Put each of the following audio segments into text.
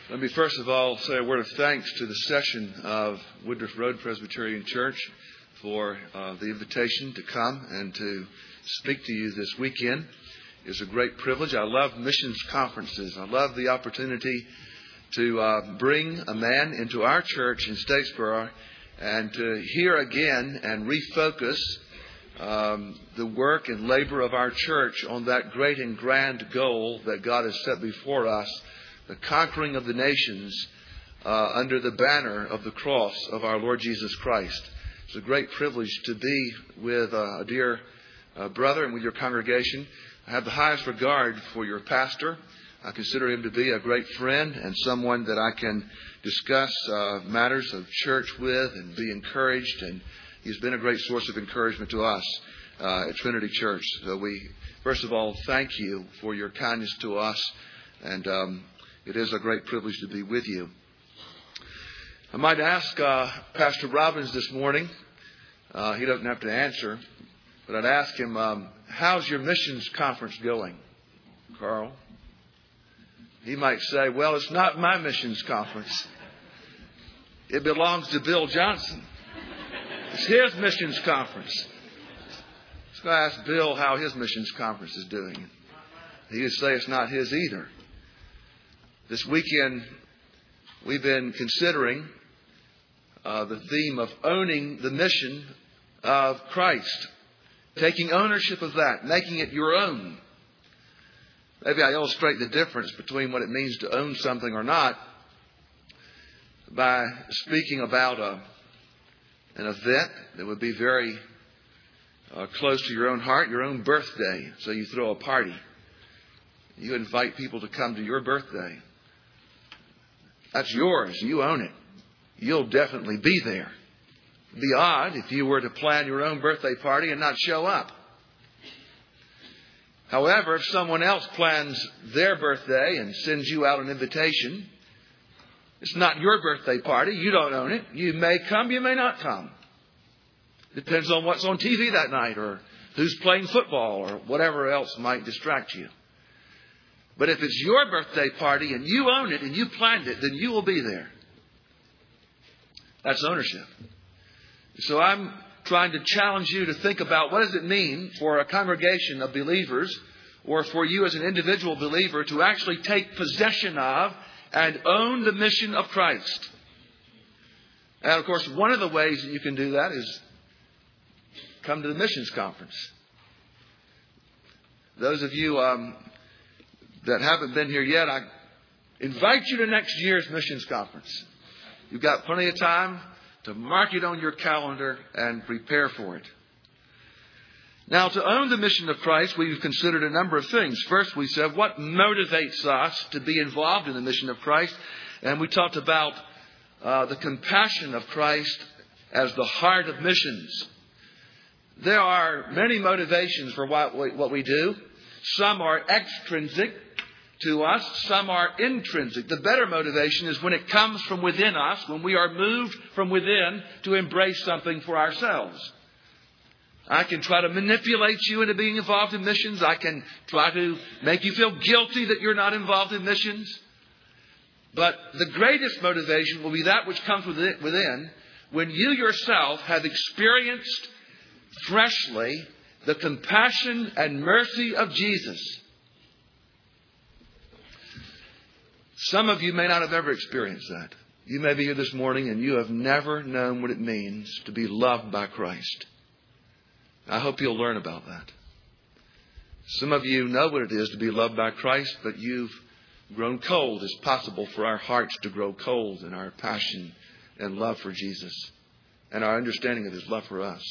Let me first of all say a word of thanks to the session of Woodruff Road Presbyterian Church for the invitation to come and to speak to you this weekend. It's a great privilege. I love missions conferences. I love the opportunity to bring a man into our church in Statesboro and to hear again and refocus the work and labor of our church on that great and grand goal that God has set before us, the conquering of the nations under the banner of the cross of our Lord Jesus Christ. It's a great privilege to be with a dear brother and with your congregation. I have the highest regard for your pastor. I consider him to be a great friend and someone that I can discuss matters of church with and be encouraged. And he's been a great source of encouragement to us at Trinity Church. So we, first of all, thank you for your kindness to us. And it is a great privilege to be with you. I might ask Pastor Robbins this morning. He doesn't have to answer. But I'd ask him, how's your missions conference going, Carl? He might say, well, it's not my missions conference. It belongs to Bill Johnson. It's his missions conference. Let's go ask Bill how his missions conference is doing. He would say it's not his either. This weekend, we've been considering the theme of owning the mission of Christ. Taking ownership of that, making it your own. Maybe I illustrate the difference between what it means to own something or not by speaking about an event that would be very close to your own heart, your own birthday. So you throw a party. You invite people to come to your birthday. That's yours. You own it. You'll definitely be there. It'd be odd if you were to plan your own birthday party and not show up. However, if someone else plans their birthday and sends you out an invitation, it's not your birthday party. You don't own it. You may come, you may not come. Depends on what's on TV that night or who's playing football or whatever else might distract you. But if it's your birthday party and you own it and you planned it, then you will be there. That's ownership. So I'm trying to challenge you to think about what does it mean for a congregation of believers or for you as an individual believer to actually take possession of and own the mission of Christ. And of course, one of the ways that you can do that is come to the missions conference. Those of you that haven't been here yet, I invite you to next year's missions conference. You've got plenty of time to mark it on your calendar and prepare for it. Now, to own the mission of Christ, we've considered a number of things. First, we said, what motivates us to be involved in the mission of Christ? And we talked about the compassion of Christ as the heart of missions. There are many motivations for what we do. Some are extrinsic to us, some are intrinsic. The better motivation is when it comes from within us, when we are moved from within to embrace something for ourselves. I can try to manipulate you into being involved in missions. I can try to make you feel guilty that you're not involved in missions. But the greatest motivation will be that which comes within when you yourself have experienced freshly the compassion and mercy of Jesus. Some of you may not have ever experienced that. You may be here this morning and you have never known what it means to be loved by Christ. I hope you'll learn about that. Some of you know what it is to be loved by Christ, but you've grown cold. It's possible for our hearts to grow cold in our passion and love for Jesus and our understanding of His love for us.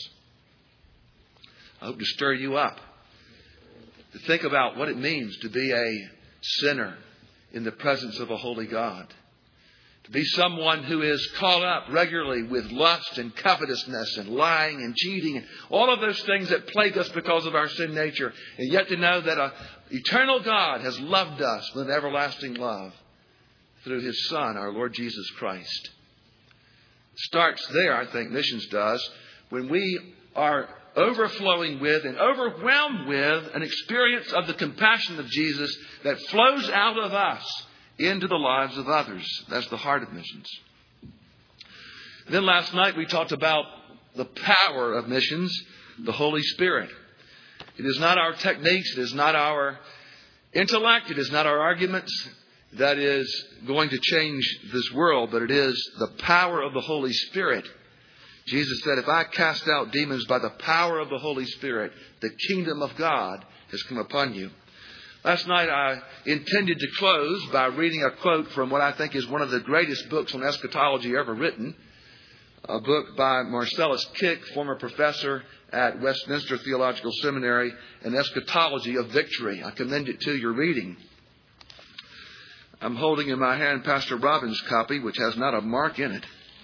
I hope to stir you up to think about what it means to be a sinner in the presence of a holy God. To be someone who is caught up regularly with lust and covetousness and lying and cheating and all of those things that plague us because of our sin nature. And yet to know that an eternal God has loved us with an everlasting love through His Son, our Lord Jesus Christ. Starts there, I think missions does, when we are overflowing with and overwhelmed with an experience of the compassion of Jesus that flows out of us into the lives of others. That's the heart of missions. Then last night we talked about the power of missions, the Holy Spirit. It is not our techniques, it is not our intellect, it is not our arguments that is going to change this world, but it is the power of the Holy Spirit. Jesus said, if I cast out demons by the power of the Holy Spirit, the kingdom of God has come upon you. Last night I intended to close by reading a quote from what I think is one of the greatest books on eschatology ever written. A book by Marcellus Kick, former professor at Westminster Theological Seminary, An Eschatology of Victory. I commend it to your reading. I'm holding in my hand Pastor Robbins' copy, which has not a mark in it.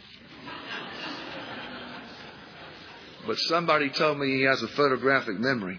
But somebody told me he has a photographic memory.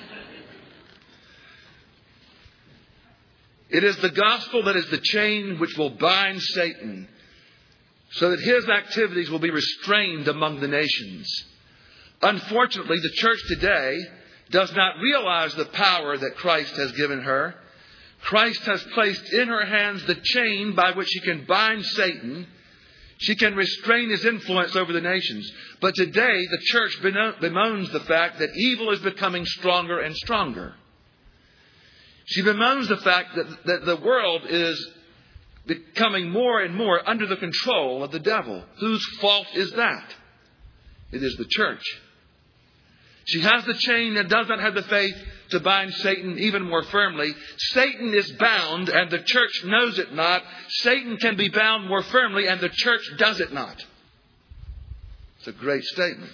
It is the gospel that is the chain which will bind Satan, so that his activities will be restrained among the nations. Unfortunately, the church today does not realize the power that Christ has given her. Christ has placed in her hands the chain by which she can bind Satan. She can restrain his influence over the nations. But today, the church bemoans the fact that evil is becoming stronger and stronger. She bemoans the fact that the world is becoming more and more under the control of the devil. Whose fault is that? It is the church. She has the chain and does not have the faith to bind Satan even more firmly. Satan is bound and the church knows it not. Satan can be bound more firmly and the church does it not. It's a great statement.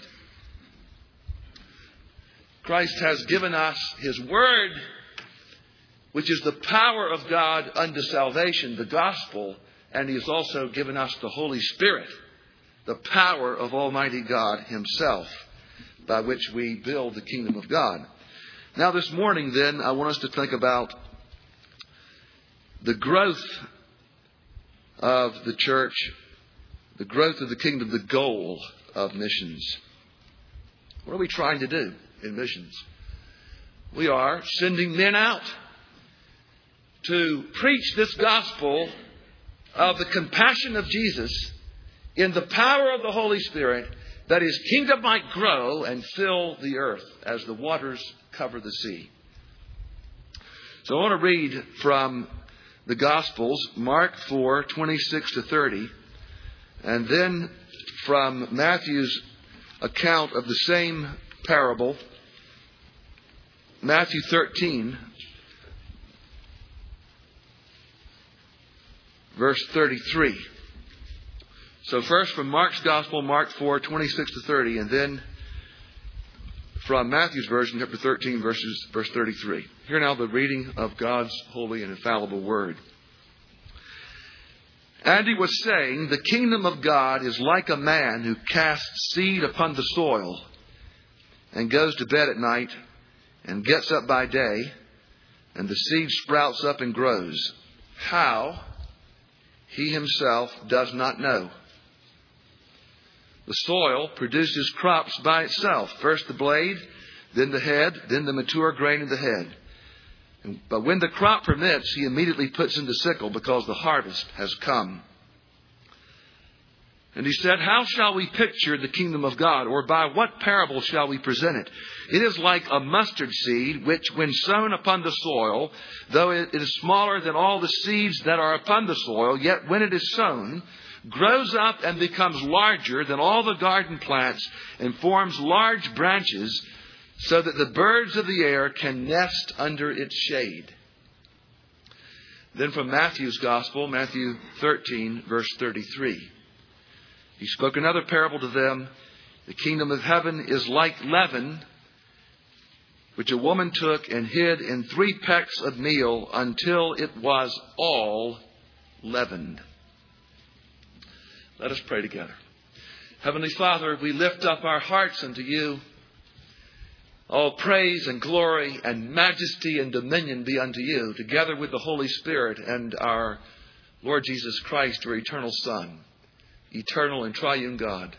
Christ has given us His Word, which is the power of God unto salvation, the gospel, and He has also given us the Holy Spirit, the power of Almighty God Himself, by which we build the kingdom of God. Now this morning then, I want us to think about the growth of the church, the growth of the kingdom, the goal of missions. What are we trying to do in missions? We are sending men out to preach this gospel of the compassion of Jesus in the power of the Holy Spirit, that His kingdom might grow and fill the earth as the waters cover the sea. So I want to read from the Gospels, Mark 4, 26 to 30, and then from Matthew's account of the same parable, Matthew 13, verse 33. So first from Mark's Gospel, Mark 4, 26 to 30, and then from Matthew's version, chapter 13, verse 33. Hear now the reading of God's holy and infallible word. And He was saying, the kingdom of God is like a man who casts seed upon the soil and goes to bed at night and gets up by day, and the seed sprouts up and grows. How? He himself does not know. The soil produces crops by itself. First the blade, then the head, then the mature grain of the head. But when the crop permits, he immediately puts in the sickle because the harvest has come. And he said, how shall we picture the kingdom of God? Or by what parable shall we present it? It is like a mustard seed, which when sown upon the soil, though it is smaller than all the seeds that are upon the soil, yet when it is sown, grows up and becomes larger than all the garden plants and forms large branches so that the birds of the air can nest under its shade. Then from Matthew's Gospel, Matthew 13, verse 33. He spoke another parable to them. The kingdom of heaven is like leaven, which a woman took and hid in 3 pecks of meal until it was all leavened. Let us pray together. Heavenly Father, we lift up our hearts unto You. All praise and glory and majesty and dominion be unto You, together with the Holy Spirit and our Lord Jesus Christ, your eternal Son, eternal and triune God.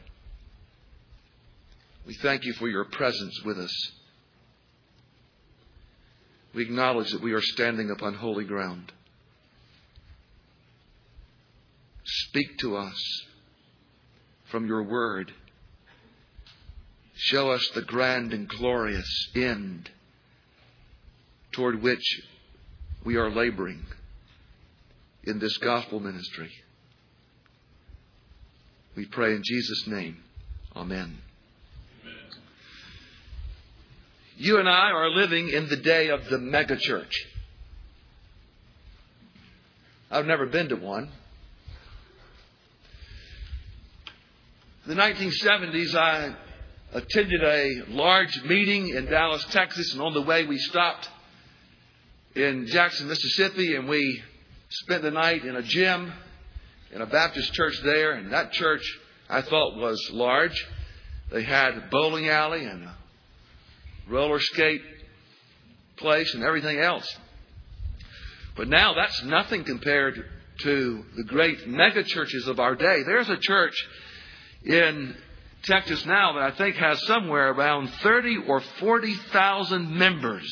We thank You for Your presence with us. We acknowledge that we are standing upon holy ground. Speak to us from your word. Show us the grand and glorious end toward which we are laboring in this gospel ministry. We pray in Jesus' name. Amen. You and I are living in the day of the megachurch. I've never been to one. In the 1970s, I attended a large meeting in Dallas, Texas, and on the way we stopped in Jackson, Mississippi, and we spent the night in a gym in a Baptist church there. And that church, I thought, was large. They had a bowling alley and a roller skate place and everything else. But now that's nothing compared to the great mega churches of our day. There's a church in Texas now that I think has somewhere around 30 or 40,000 members.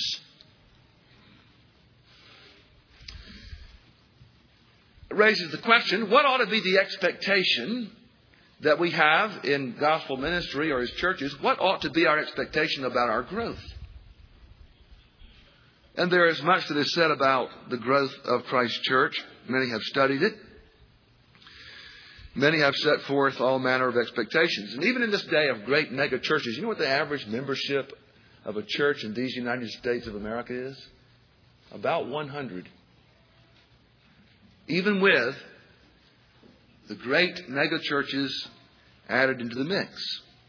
It raises the question, what ought to be the expectation that we have in gospel ministry or as churches? What ought to be our expectation about our growth? And there is much that is said about the growth of Christ's church. Many have studied it. Many have set forth all manner of expectations. And even in this day of great mega churches, you know what the average membership of a church in these United States of America is? About 100. Even with the great mega churches added into the mix.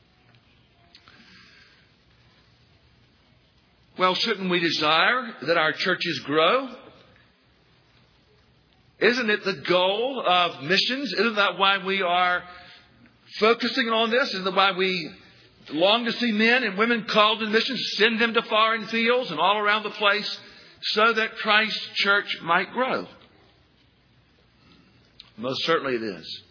Well, shouldn't we desire that our churches grow? Isn't it the goal of missions? Isn't that why we are focusing on this? Isn't that why we long to see men and women called in missions, send them to foreign fields and all around the place so that Christ's church might grow? Most certainly it is.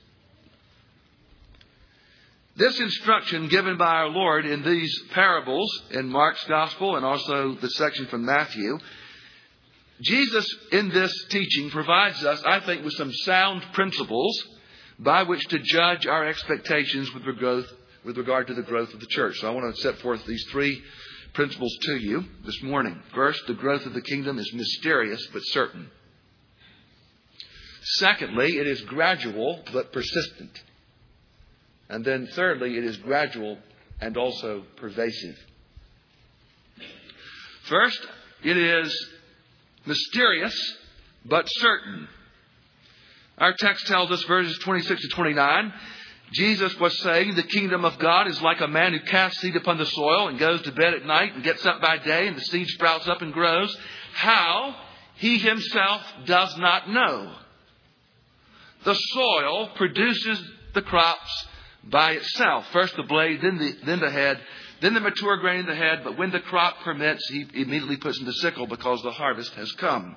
This instruction given by our Lord in these parables in Mark's Gospel and also the section from Matthew, Jesus in this teaching provides us, I think, with some sound principles by which to judge our expectations with regard to the growth of the church. So I want to set forth these three principles to you this morning. First, the growth of the kingdom is mysterious but certain. Secondly, it is gradual but persistent. And then thirdly, it is gradual and also pervasive. First, it is mysterious but certain. Our text tells us, verses 26 to 29, Jesus was saying the kingdom of God is like a man who casts seed upon the soil and goes to bed at night and gets up by day and the seed sprouts up and grows. How? He himself does not know. The soil produces the crops by itself. First the blade, then the head, then the mature grain in the head. But when the crop permits, he immediately puts in the sickle because the harvest has come.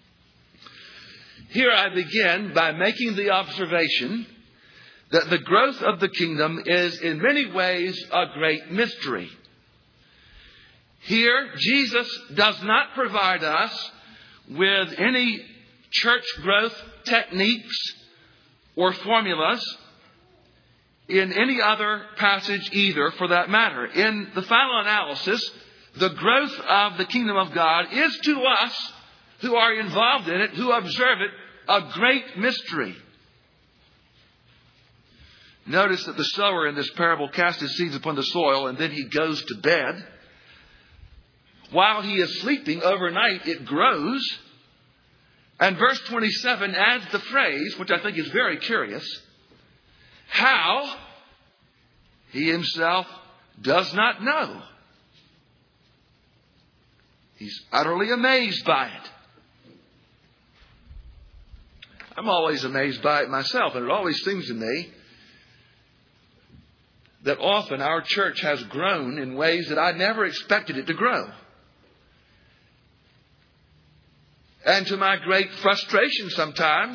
Here I begin by making the observation that the growth of the kingdom is in many ways a great mystery. Here, Jesus does not provide us with any church growth techniques or formulas in any other passage either, for that matter. In the final analysis, the growth of the kingdom of God is to us who are involved in it, who observe it, a great mystery. Notice that the sower in this parable casts his seeds upon the soil and then he goes to bed. While he is sleeping overnight, it grows. And verse 27 adds the phrase, which I think is very curious, how he himself does not know. He's utterly amazed by it. I'm always amazed by it myself, and it always seems to me that often our church has grown in ways that I never expected it to grow. And to my great frustration sometimes,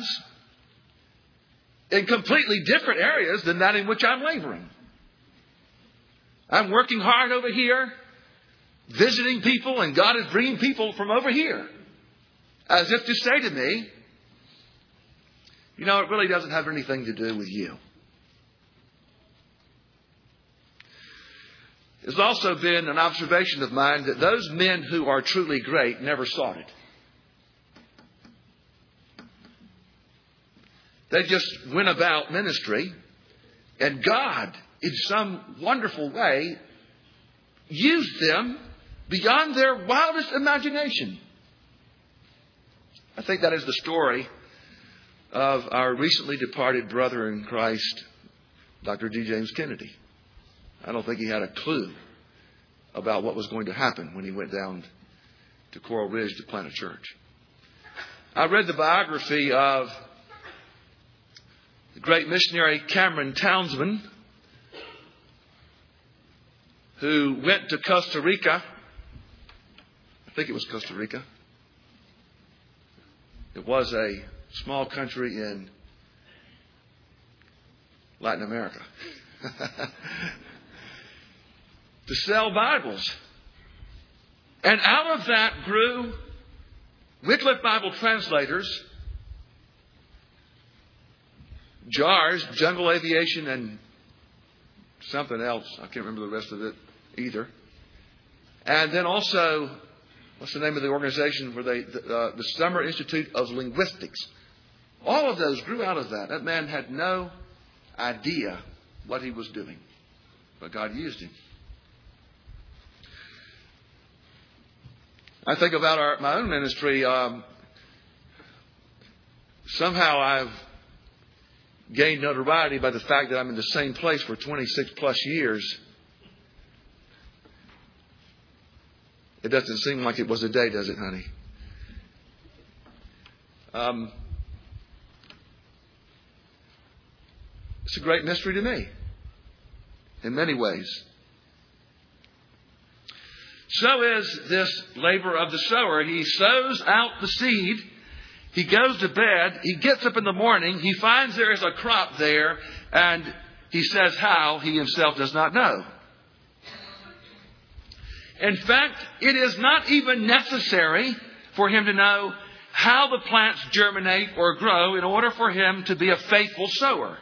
in completely different areas than that in which I'm laboring. I'm working hard over here, visiting people, and God is bringing people from over here. As if to say to me, You know, it really doesn't have anything to do with you. It's also been an observation of mine that those men who are truly great never sought it. They just went about ministry, and God, in some wonderful way, used them beyond their wildest imagination. I think that is the story of our recently departed brother in Christ, Dr. D. James Kennedy. I don't think he had a clue about what was going to happen when he went down to Coral Ridge to plant a church. I read the biography of the great missionary Cameron Townsend, who went to Costa Rica. I think it was Costa Rica. It was a small country in Latin America. To sell Bibles. And out of that grew Wycliffe Bible Translators, JARS, Jungle Aviation, and something else. I can't remember the rest of it either. And then also, what's the name of the organization where the Summer Institute of Linguistics. All of those grew out of that. That man had no idea what he was doing, but God used him. I think about my own ministry. Somehow I've gained notoriety by the fact that I'm in the same place for 26 plus years. It doesn't seem like it was a day, does it, honey? It's a great mystery to me in many ways. So is this labor of the sower. He sows out the seed. He goes to bed. He gets up in the morning. He finds there is a crop there. And he says how, he himself does not know. In fact, it is not even necessary for him to know how the plants germinate or grow in order for him to be a faithful sower.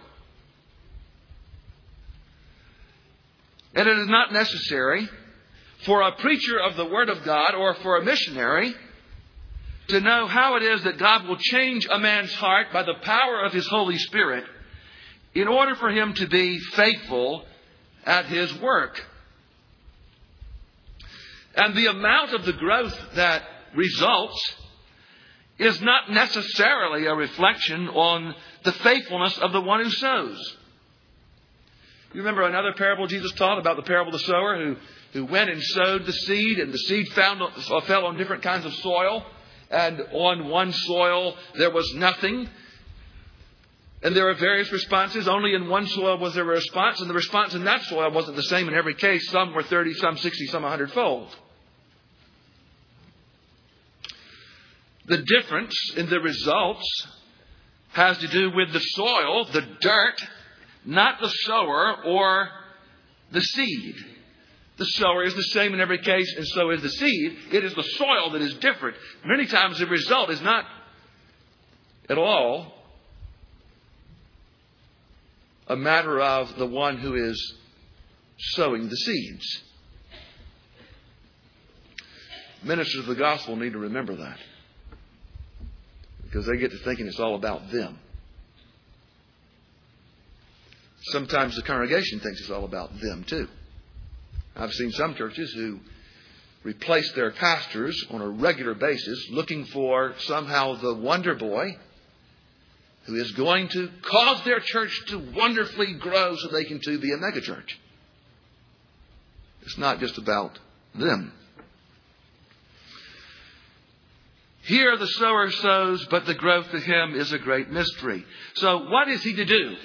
And it is not necessary for a preacher of the Word of God or for a missionary to know how it is that God will change a man's heart by the power of His Holy Spirit in order for him to be faithful at his work. And the amount of the growth that results is not necessarily a reflection on the faithfulness of the one who sows. You remember another parable Jesus taught about the parable of the sower who went and sowed the seed, and the seed fell on different kinds of soil. And on one soil there was nothing. And there were various responses. Only in one soil was there a response. And the response in that soil wasn't the same in every case. Some were 30, some 60, some 100-fold. The difference in the results has to do with the soil, the dirt, not the sower or the seed. The sower is the same in every case, and so is the seed. It is the soil that is different. Many times the result is not at all a matter of the one who is sowing the seeds. Ministers of the gospel need to remember that, because they get to thinking it's all about them. Sometimes the congregation thinks it's all about them too. I've seen some churches who replace their pastors on a regular basis looking for somehow the wonder boy who is going to cause their church to wonderfully grow so they can too be a megachurch. It's not just about them. Here the sower sows, but the growth to him is a great mystery. So what is he to do?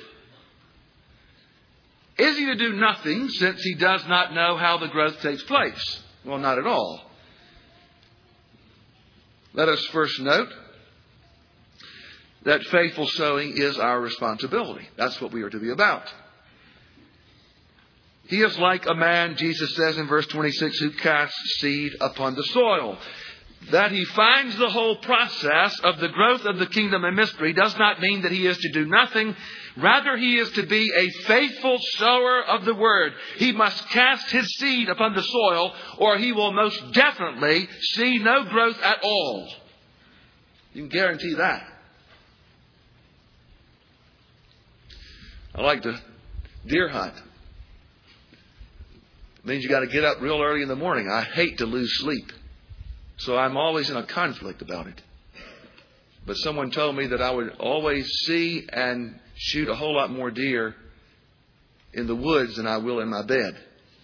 Is he to do nothing since he does not know how the growth takes place? Well, not at all. Let us first note that faithful sowing is our responsibility. That's what we are to be about. He is like a man, Jesus says in verse 26, who casts seed upon the soil. That he finds the whole process of the growth of the kingdom a mystery does not mean that he is to do nothing. Rather, he is to be a faithful sower of the word. He must cast his seed upon the soil, or he will most definitely see no growth at all. You can guarantee that. I like to deer hunt. It means you got to get up real early in the morning. I hate to lose sleep. So I'm always in a conflict about it. But someone told me that I would always see and shoot a whole lot more deer in the woods than I will in my bed.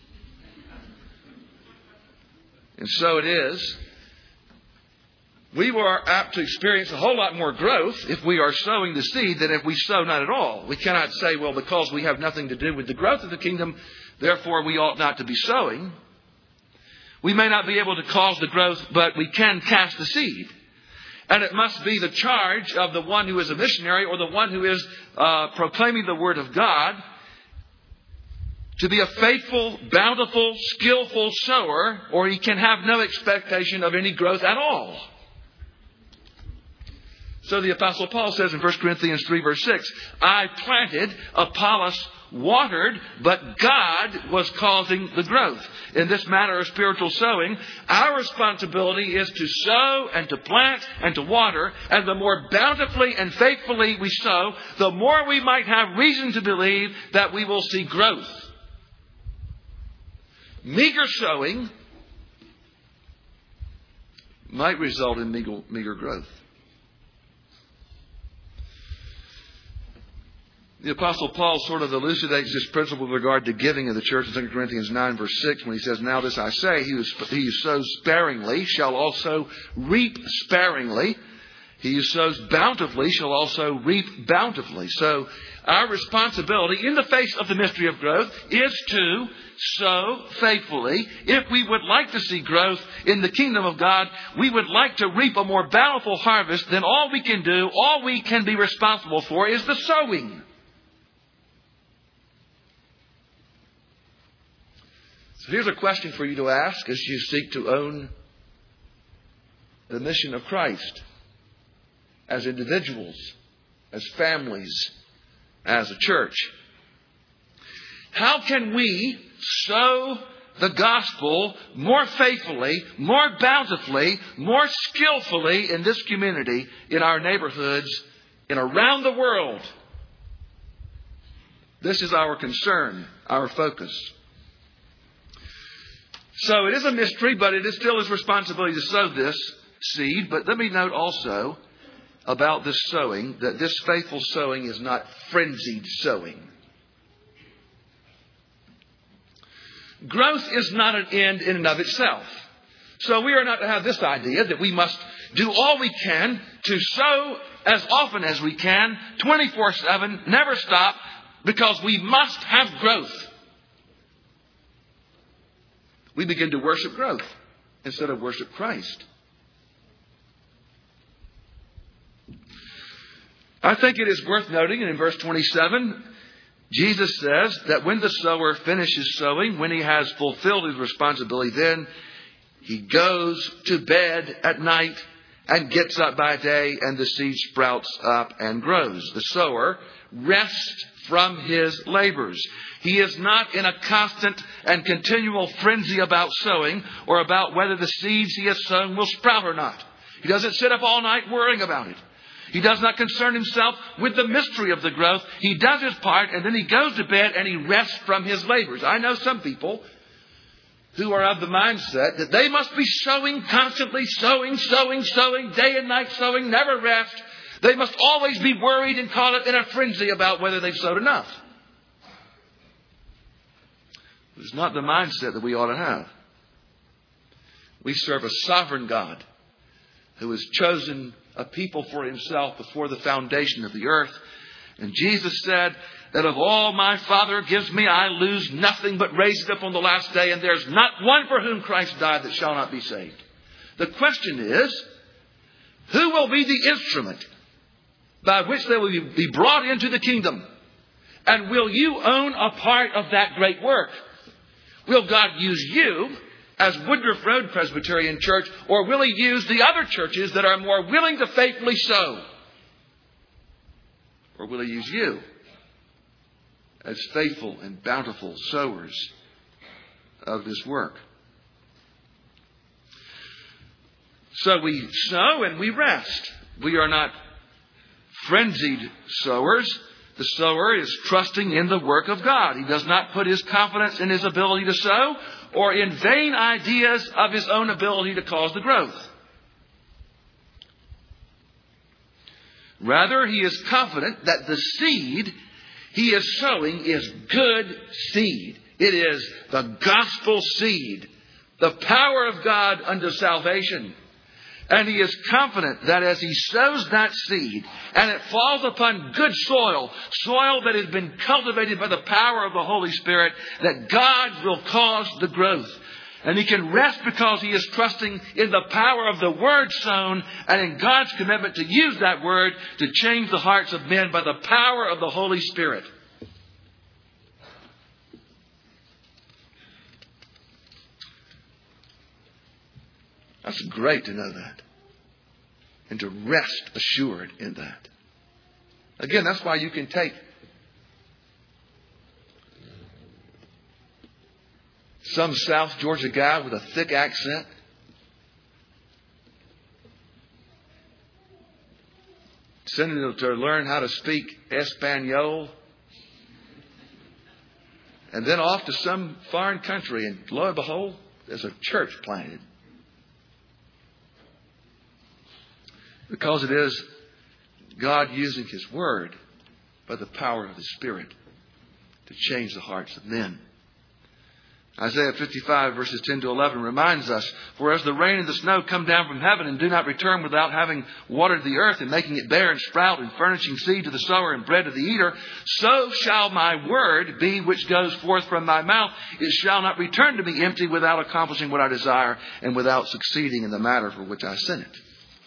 And so it is. We are apt to experience a whole lot more growth if we are sowing the seed than if we sow not at all. We cannot say, well, because we have nothing to do with the growth of the kingdom, therefore we ought not to be sowing. We may not be able to cause the growth, but we can cast the seed. And it must be the charge of the one who is a missionary or the one who is proclaiming the word of God to be a faithful, bountiful, skillful sower, or he can have no expectation of any growth at all. So the Apostle Paul says in 1 Corinthians 3 verse 6, I planted, Apollos watered, but God was causing the growth. In this matter of spiritual sowing, our responsibility is to sow and to plant and to water. And the more bountifully and faithfully we sow, the more we might have reason to believe that we will see growth. Meager sowing might result in meager growth. The Apostle Paul sort of elucidates this principle with regard to giving in the church in 2 Corinthians 9 verse 6 when he says, Now this I say, he who sows sparingly shall also reap sparingly. He who sows bountifully shall also reap bountifully. So our responsibility in the face of the mystery of growth is to sow faithfully. If we would like to see growth in the kingdom of God, we would like to reap a more bountiful harvest, then all we can do, all we can be responsible for is the sowing. So here's a question for you to ask as you seek to own the mission of Christ as individuals, as families, as a church. How can we sow the gospel more faithfully, more bountifully, more skillfully in this community, in our neighborhoods, and around the world? This is our concern, our focus. So it is a mystery, but it is still his responsibility to sow this seed. But let me note also about this sowing, that this faithful sowing is not frenzied sowing. Growth is not an end in and of itself. So we are not to have this idea that we must do all we can to sow as often as we can, 24/7, never stop, because we must have growth. We begin to worship growth instead of worship Christ. I think it is worth noting, and in verse 27, Jesus says that when the sower finishes sowing, when he has fulfilled his responsibility, then he goes to bed at night and gets up by day, and the seed sprouts up and grows. The sower rests from his labors. He is not in a constant and continual frenzy about sowing or about whether the seeds he has sown will sprout or not. He doesn't sit up all night worrying about it. He does not concern himself with the mystery of the growth. He does his part, and then he goes to bed and he rests from his labors. I know some people who are of the mindset that they must be sowing constantly, sowing, day and night sowing, never rest. They must always be worried and caught up in a frenzy about whether they've sowed enough. It's not the mindset that we ought to have. We serve a sovereign God who has chosen a people for himself before the foundation of the earth. And Jesus said that of all my Father gives me, I lose nothing but raise it up on the last day. And there's not one for whom Christ died that shall not be saved. The question is, who will be the instrument by which they will be brought into the kingdom? And will you own a part of that great work? Will God use you as Woodruff Road Presbyterian Church, or will He use the other churches that are more willing to faithfully sow? Or will He use you as faithful and bountiful sowers of this work? So we sow and we rest. We are not frenzied sowers. The sower is trusting in the work of God. He does not put his confidence in his ability to sow or in vain ideas of his own ability to cause the growth. Rather, he is confident that the seed he is sowing is good seed. It is the gospel seed, the power of God unto salvation. And he is confident that as he sows that seed and it falls upon good soil, soil that has been cultivated by the power of the Holy Spirit, that God will cause the growth. And he can rest because he is trusting in the power of the word sown and in God's commitment to use that word to change the hearts of men by the power of the Holy Spirit. That's great to know that. And to rest assured in that. Again, that's why you can take some South Georgia guy with a thick accent, send him to learn how to speak Espanol, and then off to some foreign country, and lo and behold, there's a church planted. Because it is God using His Word by the power of the Spirit to change the hearts of men. Isaiah 55 verses 10 to 11 reminds us, "For as the rain and the snow come down from heaven and do not return without having watered the earth and making it bear and sprout and furnishing seed to the sower and bread to the eater, so shall my word be which goes forth from my mouth. It shall not return to me empty without accomplishing what I desire and without succeeding in the matter for which I sent it."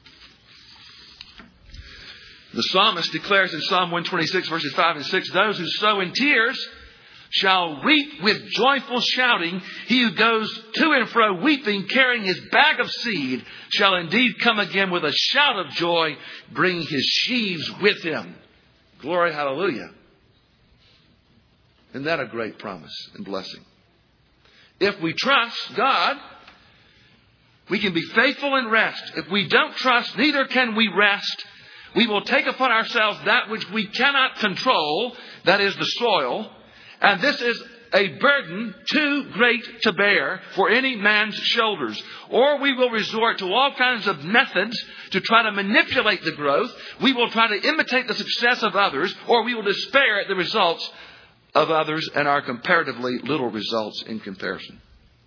The psalmist declares in Psalm 126 verses 5 and 6, "Those who sow in tears shall reap with joyful shouting. He who goes to and fro weeping, carrying his bag of seed, shall indeed come again with a shout of joy, bringing his sheaves with him." Glory, hallelujah. Isn't that a great promise and blessing? If we trust God, we can be faithful and rest. If we don't trust, neither can we rest. We will take upon ourselves that which we cannot control, that is the soil. And this is a burden too great to bear for any man's shoulders. Or we will resort to all kinds of methods to try to manipulate the growth. We will try to imitate the success of others, or we will despair at the results of others and our comparatively little results in comparison.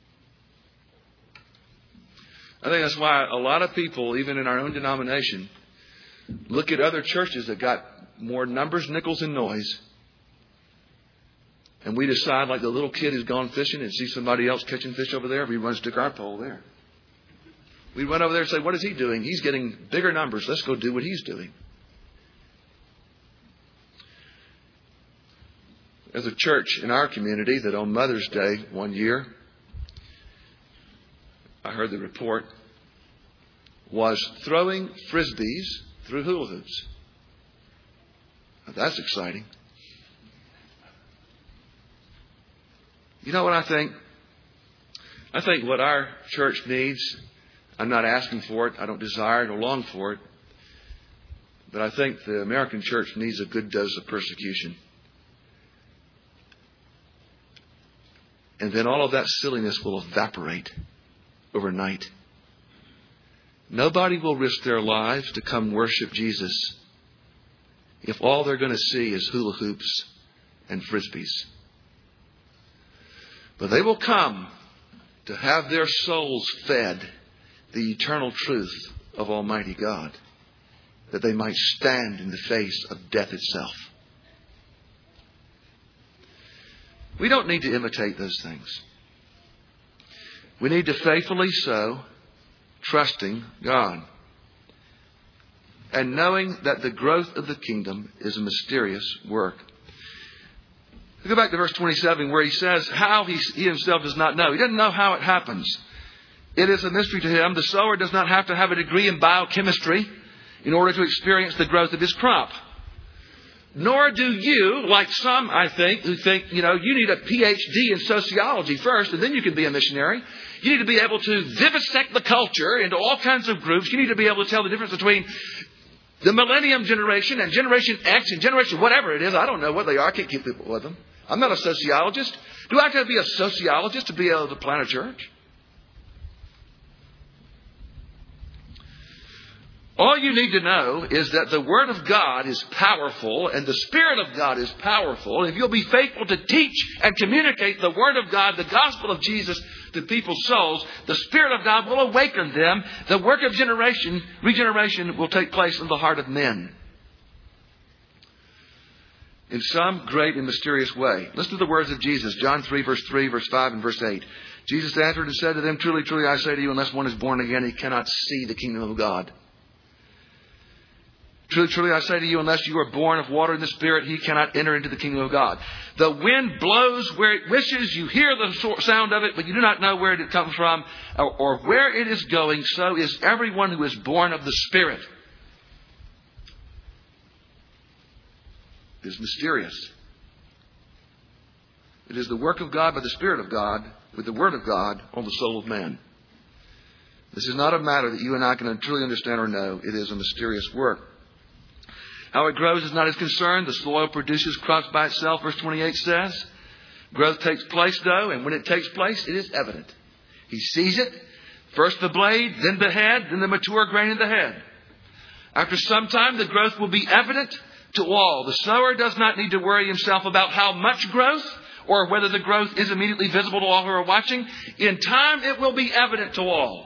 I think that's why a lot of people, even in our own denomination, look at other churches that got more numbers, nickels, and noise. And we decide, like the little kid who's gone fishing and sees somebody else catching fish over there, we run stick our pole there. We run over there and say, "What is he doing? He's getting bigger numbers. Let's go do what he's doing." There's a church in our community that on Mother's Day one year, I heard the report, was throwing frisbees through hula hoops. Now, that's exciting. You know what I think? I think what our church needs, I'm not asking for it, I don't desire it or long for it, but I think the American church needs a good dose of persecution. And then all of that silliness will evaporate overnight. Nobody will risk their lives to come worship Jesus if all they're going to see is hula hoops and frisbees. But they will come to have their souls fed the eternal truth of Almighty God, that they might stand in the face of death itself. We don't need to imitate those things. We need to faithfully sow, trusting God, and knowing that the growth of the kingdom is a mysterious work. Go back to verse 27 where he says how he himself does not know. He doesn't know how it happens. It is a mystery to him. The sower does not have to have a degree in biochemistry in order to experience the growth of his crop. Nor do you, like some, I think, who think, you need a PhD in sociology first, and then you can be a missionary. You need to be able to vivisect the culture into all kinds of groups. You need to be able to tell the difference between the millennium generation and Generation X and Generation whatever it is. I don't know what they are. I can't keep people with them. I'm not a sociologist. Do I have to be a sociologist to be able to plant a church? All you need to know is that the Word of God is powerful and the Spirit of God is powerful. If you'll be faithful to teach and communicate the Word of God, the gospel of Jesus to people's souls, the Spirit of God will awaken them. The work of regeneration will take place in the heart of men. In some great and mysterious way. Listen to the words of Jesus. John 3, verse 3, verse 5, and verse 8. Jesus answered and said to them, Truly, truly, I say to you, unless one is born again, he cannot see the kingdom of God. Truly, truly, I say to you, unless you are born of water and the Spirit, he cannot enter into the kingdom of God. The wind blows where it wishes. You hear the sound of it, but you do not know where it comes from or where it is going. So is everyone who is born of the Spirit. It is mysterious. It is the work of God by the Spirit of God with the Word of God on the soul of man. This is not a matter that you and I can truly understand or know. It is a mysterious work. How it grows is not his concern. The soil produces crops by itself, verse 28 says. Growth takes place, though, and when it takes place, it is evident. He sees it. First the blade, then the head, then the mature grain in the head. After some time, the growth will be evident to all. The sower does not need to worry himself about how much growth or whether the growth is immediately visible to all who are watching. In time, it will be evident to all.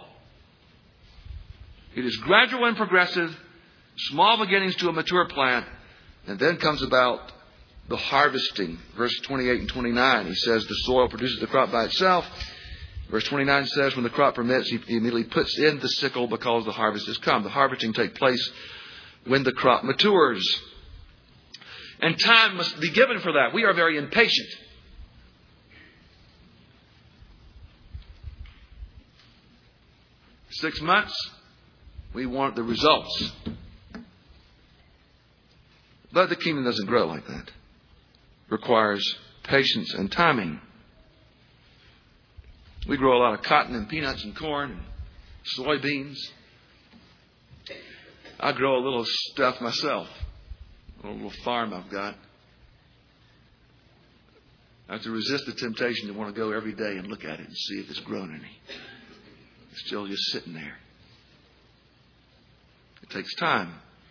It is gradual and progressive. Small beginnings to a mature plant. And then comes about the harvesting. Verse 28 and 29. He says the soil produces the crop by itself. Verse 29 says when the crop permits, he immediately puts in the sickle because the harvest has come. The harvesting takes place when the crop matures. And time must be given for that. We are very impatient. Six months, we want the results. But the kingdom doesn't grow like that. It requires patience and timing. We grow a lot of cotton and peanuts and corn and soybeans. I grow a little stuff myself. A little farm I've got. I have to resist the temptation to want to go every day and look at it and see if it's grown any. It's still just sitting there. It takes time.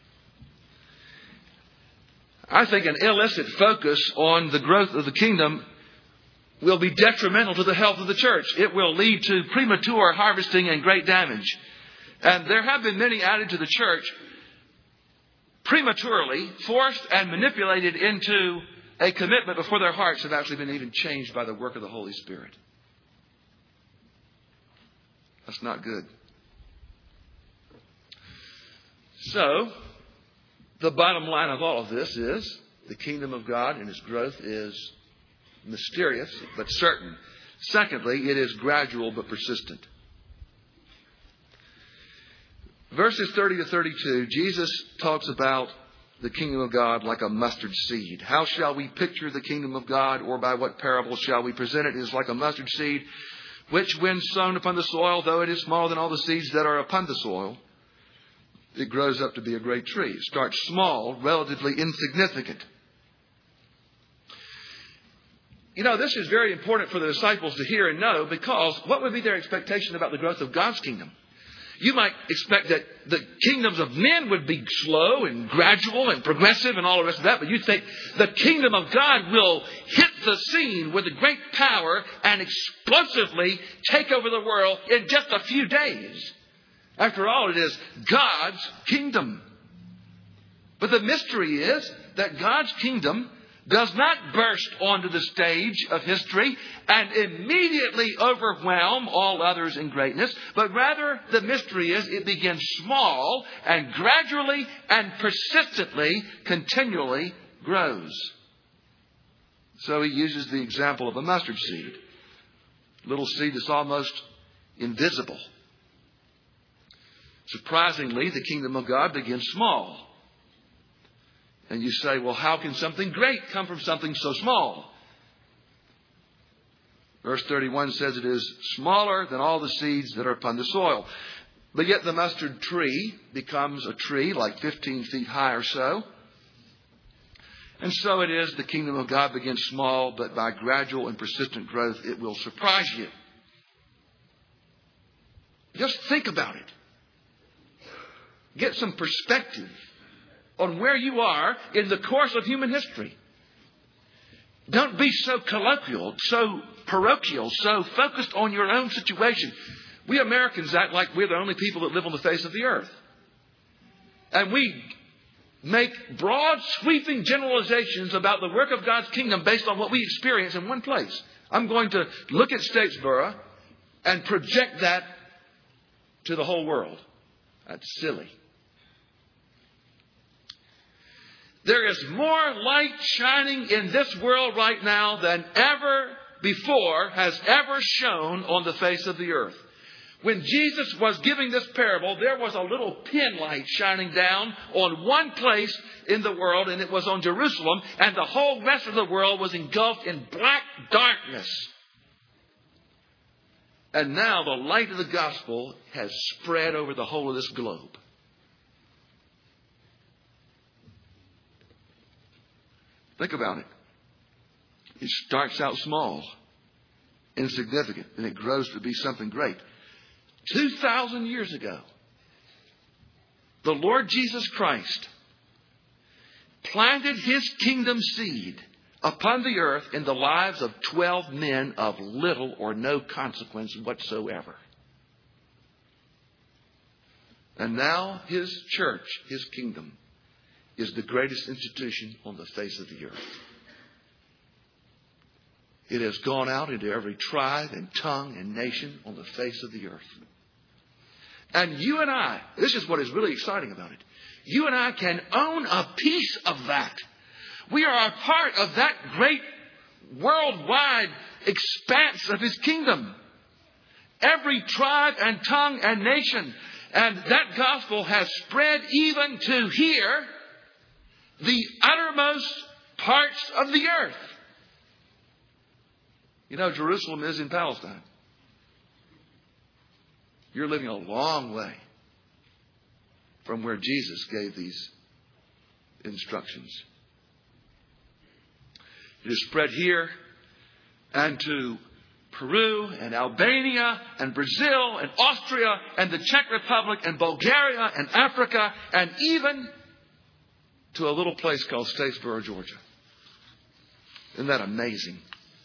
I think an illicit focus on the growth of the kingdom will be detrimental to the health of the church. It will lead to premature harvesting and great damage. And there have been many added to the church prematurely, forced and manipulated into a commitment before their hearts have actually been even changed by the work of the Holy Spirit. That's not good. So, the bottom line of all of this is the kingdom of God and its growth is mysterious but certain. Secondly, it is gradual but persistent. Verses 30 to 32, Jesus talks about the kingdom of God like a mustard seed. How shall we picture the kingdom of God, or by what parable shall we present it? It is like a mustard seed, which when sown upon the soil, though it is smaller than all the seeds that are upon the soil, it grows up to be a great tree. It starts small, relatively insignificant. This is very important for the disciples to hear and know, because what would be their expectation about the growth of God's kingdom? You might expect that the kingdoms of men would be slow and gradual and progressive and all the rest of that, but you think the kingdom of God will hit the scene with a great power and explosively take over the world in just a few days. After all, it is God's kingdom. But the mystery is that God's kingdom does not burst onto the stage of history and immediately overwhelm all others in greatness, but rather the mystery is it begins small and gradually and persistently, continually grows. So he uses the example of a mustard seed. Little seed that's almost invisible. Surprisingly, the kingdom of God begins small. And you say, well, how can something great come from something so small? Verse 31 says it is smaller than all the seeds that are upon the soil. But yet the mustard tree becomes a tree like 15 feet high or so. And so it is, the kingdom of God begins small, but by gradual and persistent growth, it will surprise you. Just think about it. Get some perspective on where you are in the course of human history. Don't be so colloquial, so parochial, so focused on your own situation. We Americans act like we're the only people that live on the face of the earth. And we make broad, sweeping generalizations about the work of God's kingdom based on what we experience in one place. I'm going to look at Statesboro and project that to the whole world. That's silly. There is more light shining in this world right now than ever before has ever shone on the face of the earth. When Jesus was giving this parable, there was a little pin light shining down on one place in the world, and it was on Jerusalem, and the whole rest of the world was engulfed in black darkness. And now the light of the gospel has spread over the whole of this globe. Think about it. It starts out small, insignificant, and it grows to be something great. 2,000 years ago, the Lord Jesus Christ planted His kingdom seed upon the earth in the lives of 12 men of little or no consequence whatsoever. And now His church, His kingdom, is the greatest institution on the face of the earth. It has gone out into every tribe and tongue and nation on the face of the earth. And you and I, this is what is really exciting about it. You and I can own a piece of that. We are a part of that great worldwide expanse of His kingdom. Every tribe and tongue and nation. And that gospel has spread even to here, the uttermost parts of the earth. You know, Jerusalem is in Palestine. You're living a long way from where Jesus gave these instructions. It is spread here and to Peru and Albania and Brazil and Austria and the Czech Republic and Bulgaria and Africa and even to a little place called Statesboro, Georgia. Isn't that amazing?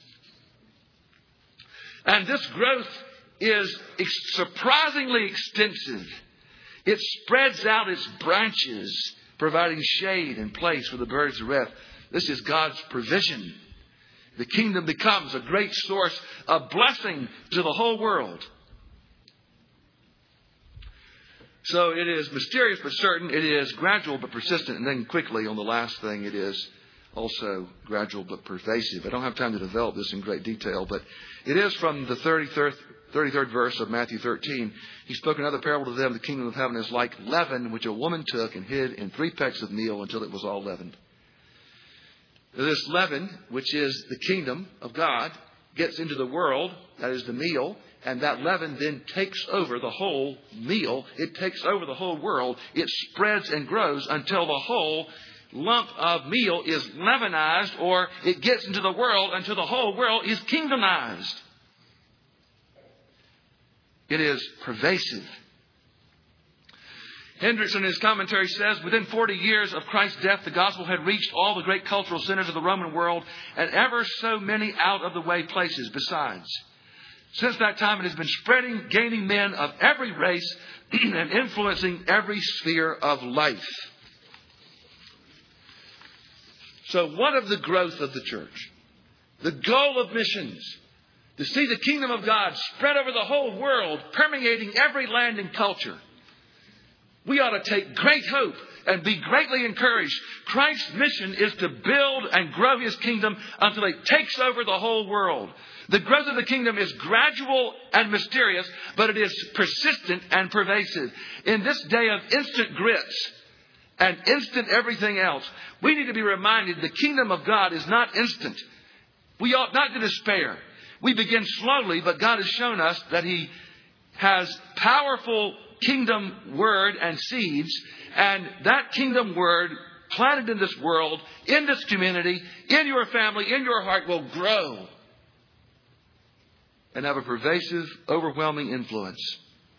And this growth is surprisingly extensive. It spreads out its branches, providing shade and place for the birds of rest. This is God's provision. The kingdom becomes a great source of blessing to the whole world. So it is mysterious but certain. It is gradual but persistent. And then quickly on the last thing, it is also gradual but pervasive. I don't have time to develop this in great detail, but it is from the 33rd verse of Matthew 13. He spoke another parable to them. The kingdom of heaven is like leaven, which a woman took and hid in 3 pecks of meal until it was all leavened. This leaven, which is the kingdom of God, gets into the world, that is the meal, and that leaven then takes over the whole meal. It takes over the whole world. It spreads and grows until the whole lump of meal is leavenized, or it gets into the world until the whole world is kingdomized. It is pervasive. Hendricks in his commentary says, within 40 years of Christ's death, the gospel had reached all the great cultural centers of the Roman world and ever so many out-of-the-way places besides. Since that time, it has been spreading, gaining men of every race and influencing every sphere of life. So what of the growth of the church? The goal of missions, to see the kingdom of God spread over the whole world, permeating every land and culture. We ought to take great hope and be greatly encouraged. Christ's mission is to build and grow His kingdom until it takes over the whole world. The growth of the kingdom is gradual and mysterious, but it is persistent and pervasive. In this day of instant grits and instant everything else, we need to be reminded the kingdom of God is not instant. We ought not to despair. We begin slowly, but God has shown us that He has powerful kingdom word and seeds, and that kingdom word planted in this world, in this community, in your family, in your heart will grow and have a pervasive, overwhelming influence.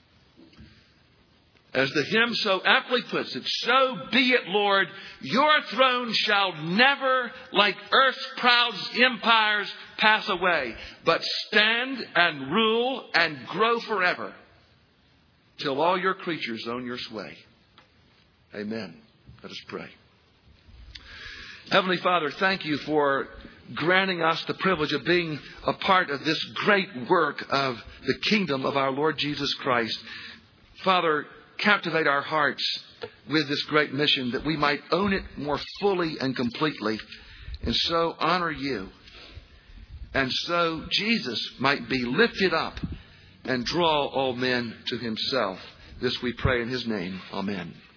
As the hymn so aptly puts it, so be it, Lord, your throne shall never, like earth's proud empires, pass away, but stand and rule and grow forever, till all your creatures own your sway. Amen. Let us pray. Heavenly Father, thank you for granting us the privilege of being a part of this great work of the kingdom of our Lord Jesus Christ. Father, captivate our hearts with this great mission that we might own it more fully and completely, and so honor you, and so Jesus might be lifted up and draw all men to Himself. This we pray in His name. Amen.